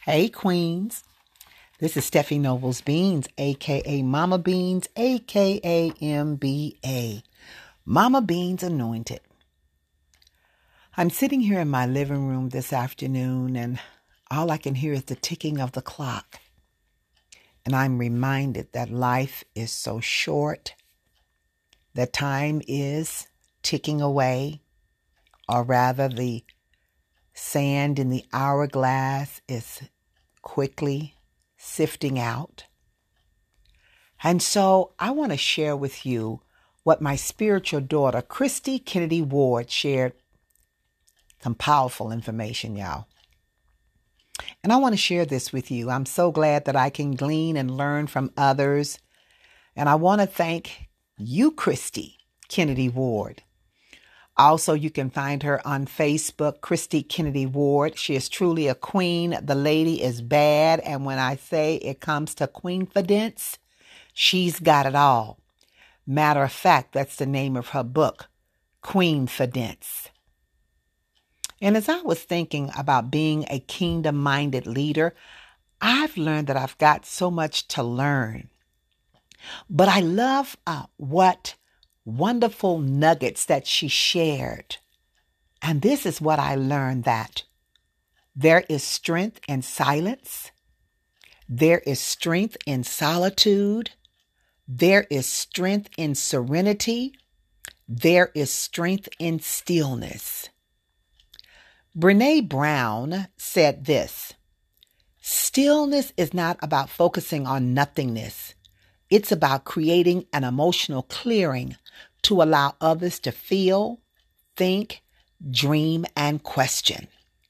Hey, Queens. This is Steffi Nobles Beans, a.k.a. Mama Beans, a.k.a. MBA. Mama Beans Anointed. I'm sitting here in my living room this afternoon, and all I can hear is the ticking of the clock. And I'm reminded that life is so short, that time is ticking away, or rather the sand in the hourglass is quickly sifting out. And so I want to share with you what my spiritual daughter, Christy Kennedy Ward, shared. Some powerful information, y'all. And I want to share this with you. I'm so glad that I can glean and learn from others. And I want to thank you, Christy Kennedy Ward. Also, you can find her on Facebook, Christy Kennedy Ward. She is truly a queen. The lady is bad. And when I say it comes to queenfidence, she's got it all. Matter of fact, that's the name of her book, Queenfidence. And as I was thinking about being a kingdom-minded leader, I've learned that I've got so much to learn. But I love what wonderful nuggets that she shared. And this is what I learned, that there is strength in silence. There is strength in solitude. There is strength in serenity. There is strength in stillness. Brené Brown said this: stillness is not about focusing on nothingness. It's about creating an emotional clearing to allow others to feel, think, dream, and question.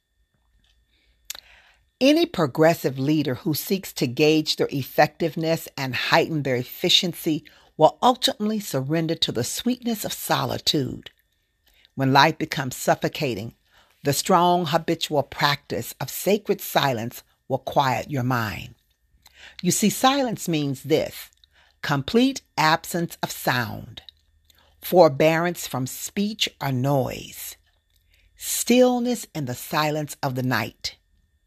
Any progressive leader who seeks to gauge their effectiveness and heighten their efficiency will ultimately surrender to the sweetness of solitude. When life becomes suffocating, the strong habitual practice of sacred silence will quiet your mind. You see, silence means this: complete absence of sound, forbearance from speech or noise, stillness in the silence of the night.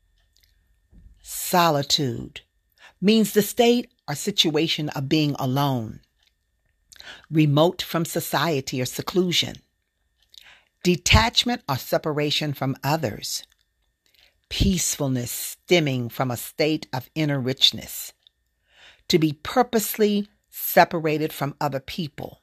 Solitude means the state or situation of being alone, remote from society or seclusion, detachment or separation from others, peacefulness stemming from a state of inner richness, to be purposely separated from other people.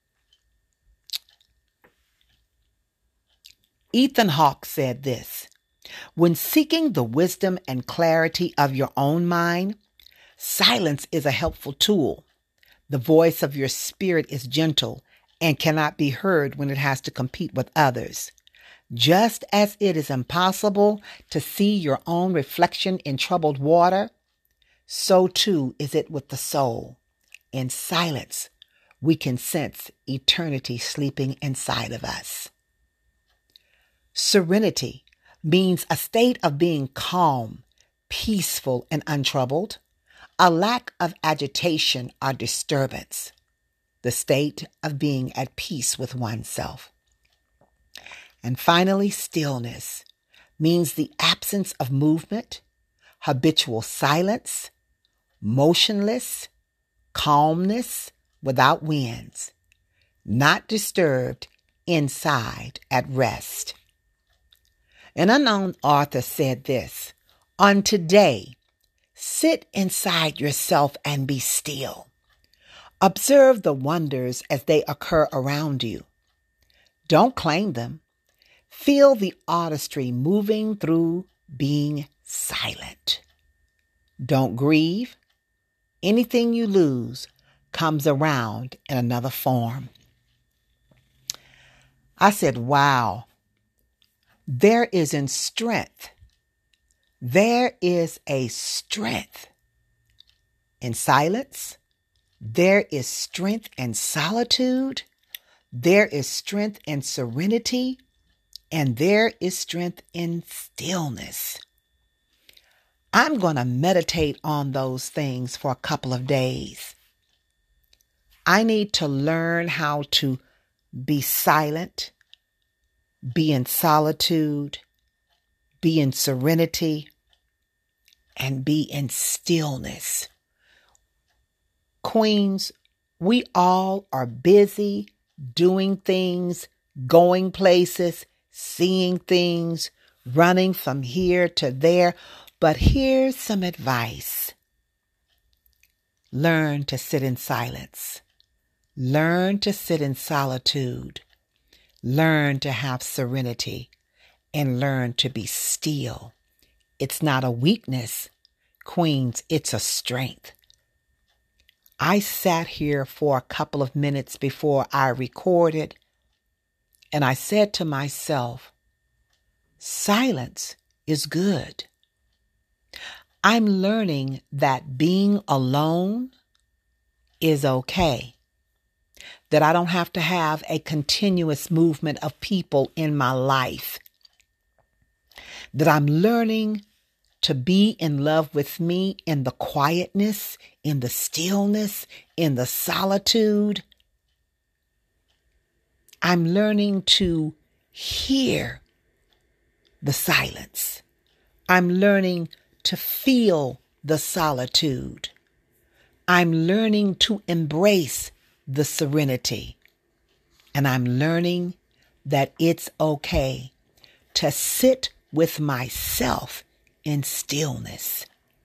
Ethan Hawke said this: when seeking the wisdom and clarity of your own mind, silence is a helpful tool. The voice of your spirit is gentle and cannot be heard when it has to compete with others. Just as it is impossible to see your own reflection in troubled water, so too is it with the soul. In silence, we can sense eternity sleeping inside of us. Serenity means a state of being calm, peaceful, and untroubled, a lack of agitation or disturbance, the state of being at peace with oneself. And finally, stillness means the absence of movement, habitual silence, motionless, calmness without winds, not disturbed, inside at rest. An unknown author said this: on today, sit inside yourself and be still. Observe the wonders as they occur around you. Don't claim them. Feel the artistry moving through being silent. Don't grieve. Anything you lose comes around in another form. I said, wow. There is a strength in silence. There is strength in solitude. There is strength in serenity. And there is strength in stillness. I'm going to meditate on those things for a couple of days. I need to learn how to be silent, be in solitude, be in serenity, and be in stillness. Queens, we all are busy doing things, going places, seeing things, running from here to there. But here's some advice. Learn to sit in silence. Learn to sit in solitude. Learn to have serenity and learn to be still. It's not a weakness, Queens, it's a strength. I sat here for a couple of minutes before I recorded, and I said to myself, silence is good. I'm learning that being alone is okay. That I don't have to have a continuous movement of people in my life. That I'm learning to be in love with me in the quietness, in the stillness, in the solitude. I'm learning to hear the silence. I'm learning to feel the solitude. I'm learning to embrace the serenity. And I'm learning that it's okay to sit with myself in stillness.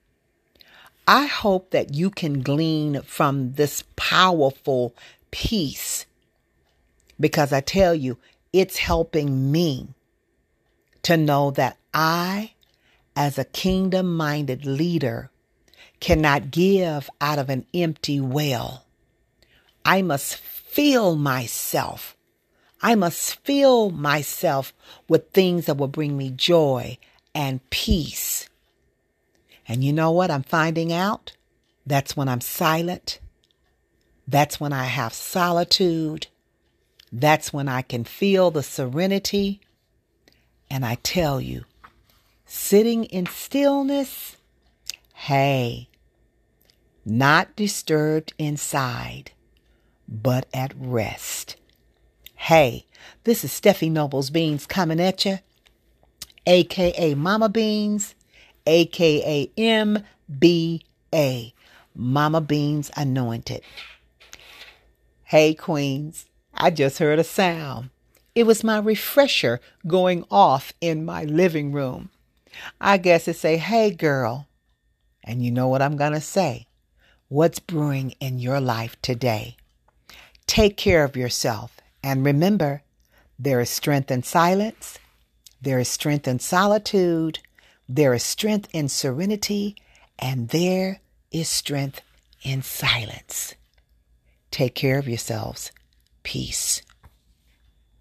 I hope that you can glean from this powerful piece, because I tell you, it's helping me to know that I, as a kingdom-minded leader, cannot give out of an empty well. I must fill myself. I must fill myself with things that will bring me joy and peace. And you know what I'm finding out? That's when I'm silent. That's when I have solitude. That's when I can feel the serenity. And I tell you, sitting in stillness, hey, not disturbed inside, but at rest. Hey, this is Steffi Nobles Beans coming at you, a.k.a. Mama Beans, a.k.a. MBA, Mama Beans Anointed. Hey, Queens, I just heard a sound. It was my refresher going off in my living room. I guess it say, hey, girl. And you know what I'm going to say? What's brewing in your life today? Take care of yourself. And remember, there is strength in silence. There is strength in solitude. There is strength in serenity. And there is strength in silence. Take care of yourselves. Peace.